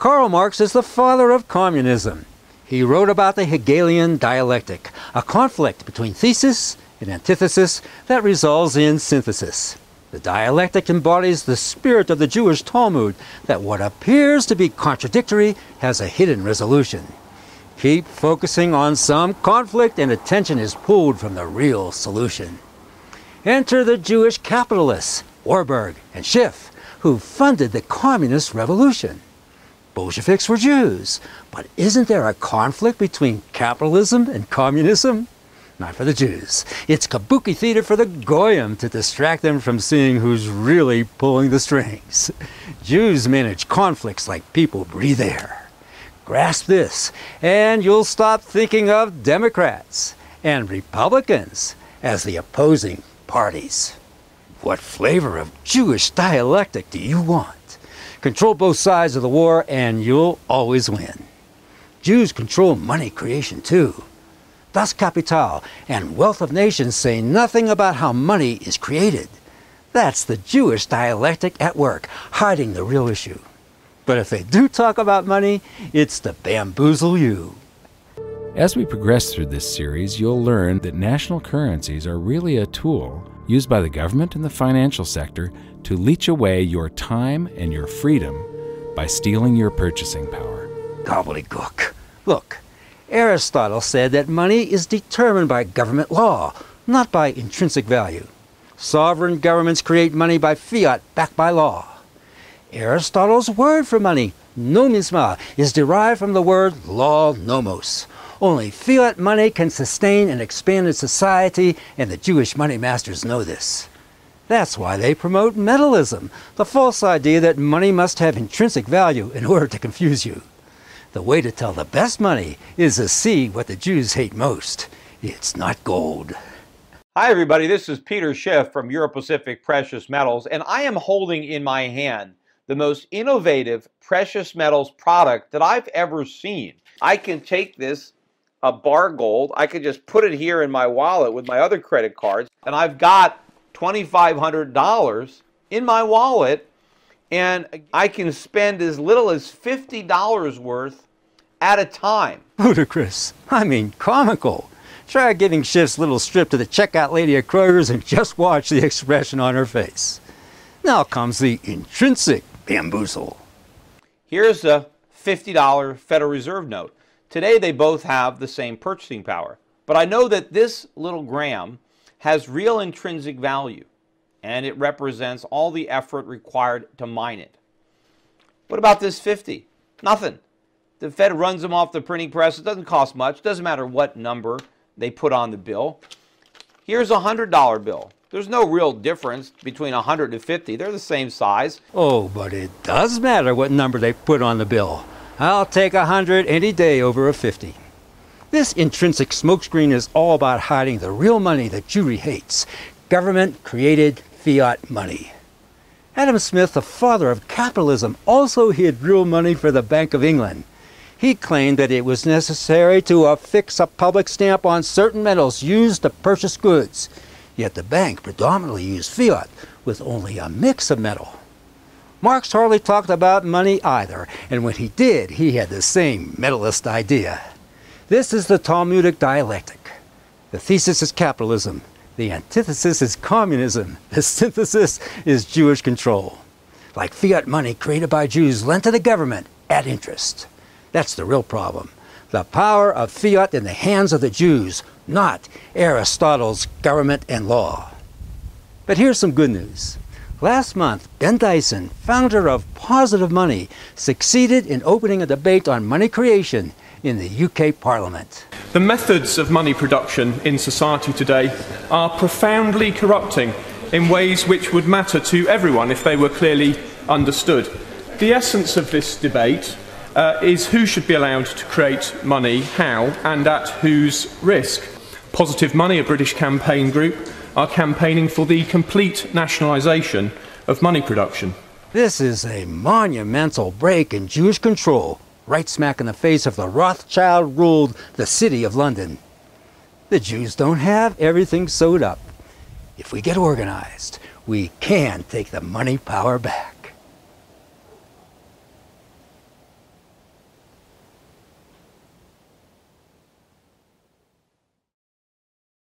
Karl Marx is the father of communism. He wrote about the Hegelian dialectic, a conflict between thesis and antithesis that results in synthesis. The dialectic embodies the spirit of the Jewish Talmud, that what appears to be contradictory has a hidden resolution. Keep focusing on some conflict and attention is pulled from the real solution. Enter the Jewish capitalists, Warburg and Schiff, who funded the communist revolution. Bolsheviks were Jews, but isn't there a conflict between capitalism and communism? Not for the Jews. It's kabuki theater for the Goyim to distract them from seeing who's really pulling the strings. Jews manage conflicts like people breathe air. Grasp this, and you'll stop thinking of Democrats and Republicans as the opposing parties. What flavor of Jewish dialectic do you want? Control both sides of the war and you'll always win. Jews control money creation too. Das Kapital and Wealth of Nations say nothing about how money is created. That's the Jewish dialectic at work, hiding the real issue. But if they do talk about money, it's to bamboozle you. As we progress through this series, you'll learn that national currencies are really a tool used by the government and the financial sector to leech away your time and your freedom by stealing your purchasing power. Gobbledygook. Look, Aristotle said that money is determined by government law, not by intrinsic value. Sovereign governments create money by fiat backed by law. Aristotle's word for money, nomisma, is derived from the word law nomos. Only fiat money can sustain and expand in society, and the Jewish money masters know this. That's why they promote metalism, the false idea that money must have intrinsic value in order to confuse you. The way to tell the best money is to see what the Jews hate most. It's not gold. Hi everybody, this is Peter Schiff from Euro-Pacific Precious Metals, and I am holding in my hand the most innovative precious metals product that I've ever seen. I can take this, a bar gold, I could just put it here in my wallet with my other credit cards, and I've got $2,500 in my wallet, and I can spend as little as $50 worth at a time. Ludicrous. I mean, comical. Try giving Schiff's little strip to the checkout lady at Kroger's and just watch the expression on her face. Now comes the intrinsic bamboozle. Here's a $50 Federal Reserve note. Today they both have the same purchasing power, but I know that this little gram has real intrinsic value, and it represents all the effort required to mine it. What about this 50? Nothing. The Fed runs them off the printing press. It doesn't cost much. Doesn't matter what number they put on the bill. Here's a $100 bill. There's no real difference between 100 and 50. They're the same size. Oh, but it does matter what number they put on the bill. I'll take 100 any day over a 50. This intrinsic smokescreen is all about hiding the real money that Jewry hates. Government-created fiat money. Adam Smith, the father of capitalism, also hid real money for the Bank of England. He claimed that it was necessary to affix a public stamp on certain metals used to purchase goods. Yet the bank predominantly used fiat with only a mix of metal. Marx hardly talked about money either, and when he did, he had the same metalist idea. This is the Talmudic dialectic. The thesis is capitalism. The antithesis is communism. The synthesis is Jewish control. Like fiat money created by Jews lent to the government at interest. That's the real problem. The power of fiat in the hands of the Jews, not Aristotle's government and law. But here's some good news. Last month, Ben Dyson, founder of Positive Money, succeeded in opening a debate on money creation in the UK Parliament. The methods of money production in society today are profoundly corrupting in ways which would matter to everyone if they were clearly understood. The essence of this debate is who should be allowed to create money, how, and at whose risk. Positive Money, a British campaign group, are campaigning for the complete nationalisation of money production. This is a monumental break in Jewish control, right smack in the face of the Rothschild-ruled the City of London. The Jews don't have everything sewed up. If we get organized, we can take the money power back.